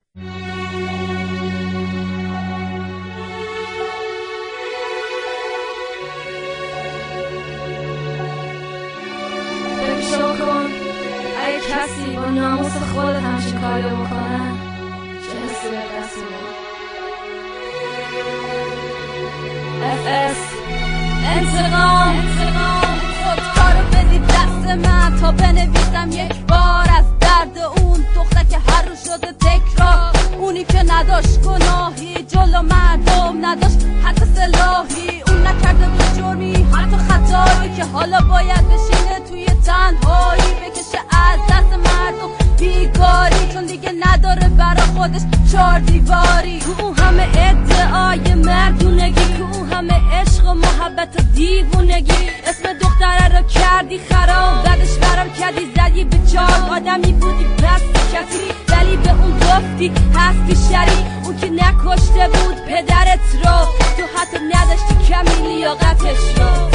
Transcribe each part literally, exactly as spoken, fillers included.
بکشو کن اگه کسی با ناموس خودت همچین کاری بکنن چه حسی به دست میاد. اف اس انتقام خودکارو بدید دست من تا بنویسم یک بار از درد اون دختر که هر رو شده تکرار. اونی که نداشت گناهی جلو مردم نداشت حتی سلاحی. اون نکرده بود جرمی حتی خطایی که حالا باید بشینه توی تنهایی بکشه از دست مردم بیگاری چون دیگه نداره برا خودش چار دیواری. کو اون همه ادعای مردونگی، کو اون همه عشق و محبت و دیوونگی. اسم دختره رو کردی خراب بعدش برام کردی زدی به چار. آدمی بودی پس کسی ولی به اون گفتی هستی شری. اون که نکشته بود پدرت رو تو حتی نداشتی کمی لیاقتش رو.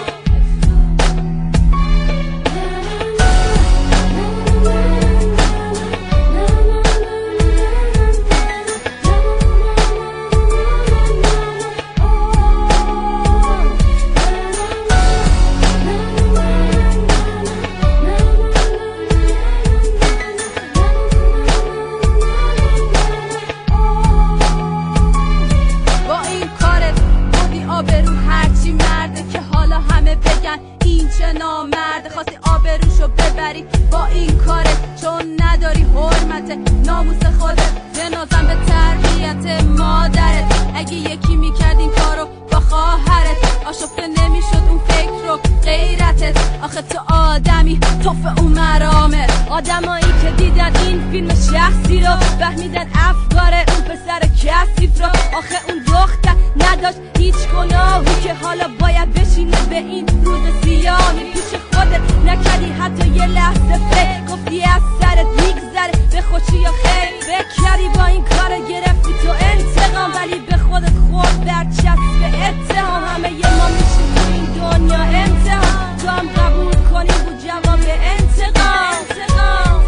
نامرد خواستی آبروشو ببری با این کارت چون نداری حرمت ناموس خودت. بنازم به تربیت مادرت اگه یکی میکرد این کارو با خواهرت آشفته نمیشد اون فکر رو غیرتت. آخه تو آدمی توف اون مرامت. آدمایی که دیدن این فیلم شخصی رو فهمیدن افکار اون پسر کثیف رو. آخه اون دختر نداشت هیچ گناهی که حالا باید بشینه به این روز سیاهی پیش خودت. نکردی حتی یه لحظه فکر گفتی از سرت میگذره به خوشی یا خیر. بکردی با این کار گرفتی تو انتقام ولی به خودت خورد برچسب اتهام. همه یه ما میشیم تو این دنیا امتحان تو هم قبول کنی بود جواب انتقام. انتقام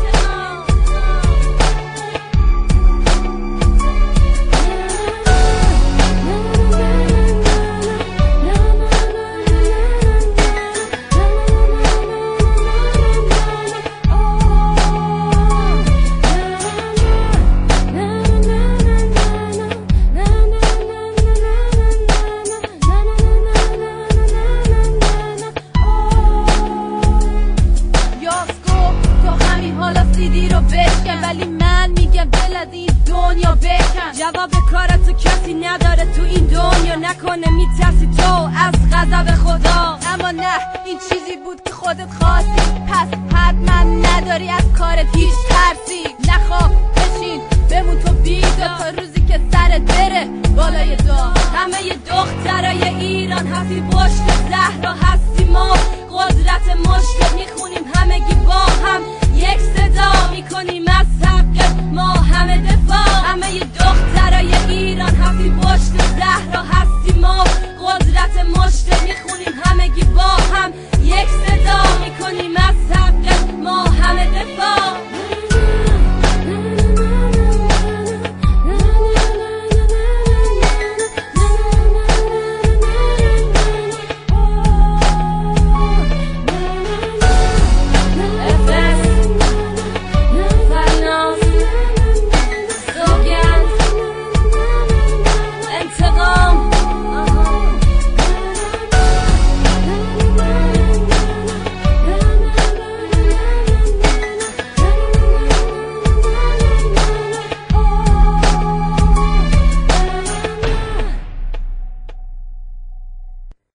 ولی من میگم دل از این دنیا بکن. جواب کارتو کسی نداره تو این دنیا نکنه میترسی تو از غضب خدا. اما نه این چیزی بود که خودت خواستی پس حتما نداری از کارت هیچ ترسی. نخواب بشین بمون تو بیدا تا روزی که سرت بره بالای دار. همه ی دخترای ایران هستی پشت زهرا هستی ما قدرت مشکل میخونیم همگی با هم یک صدا میکنیم از